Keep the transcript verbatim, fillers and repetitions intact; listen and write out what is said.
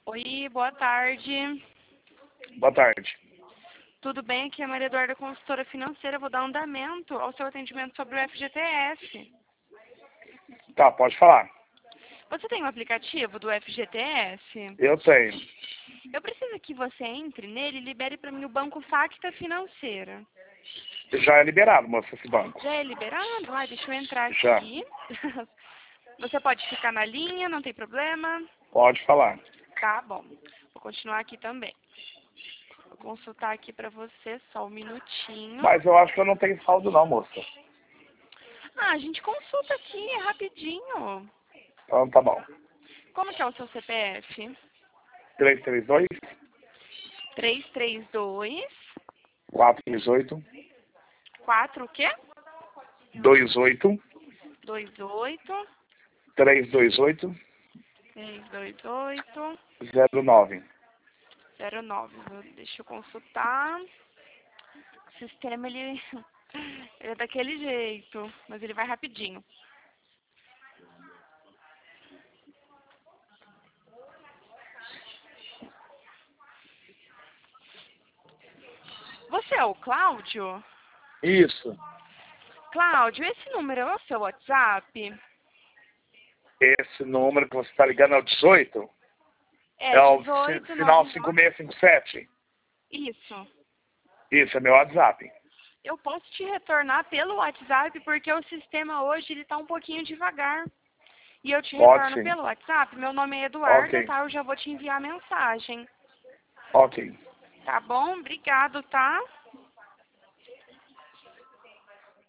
Oi, boa tarde. Boa tarde. Tudo bem? Aqui é a Maria Eduarda, consultora financeira. Vou dar andamento ao seu atendimento sobre o F G T S. Tá, pode falar. Você tem um aplicativo do F G T S? Eu tenho. Eu preciso que você entre nele e libere para mim o Banco Facta Financeira. Já é liberado, moça, esse banco. Já é liberado? Ai, deixa eu entrar Já. aqui. Você pode ficar na linha, não tem problema? Pode falar. Tá bom. Vou continuar aqui também. Vou consultar aqui para você só um minutinho. Mas eu acho que eu não tenho saldo não, moça. Ah, a gente consulta aqui, é rapidinho. Então tá bom. Como que é o seu C P F? três três dois, três três dois, quatro três oito, quatro o quê? dois oito, dois oito, três dois oito, três dois oito, zero nove. zero nove. Deixa eu consultar. O sistema, ele, ele é daquele jeito, mas ele vai rapidinho. Você é o Cláudio? Isso. Cláudio, esse número é o seu WhatsApp? Esse número que você está ligando é o dezoito? É, É o dezoito, fi- final nove cinco nove. seis cinco sete? Isso. Isso, é meu WhatsApp. Eu posso te retornar pelo WhatsApp porque o sistema hoje ele tá um pouquinho devagar. E eu te Pode retorno sim. pelo WhatsApp. Meu nome é Eduarda, Ok. tá? Eu já vou te enviar a mensagem. Ok. Tá bom? Obrigado, tá?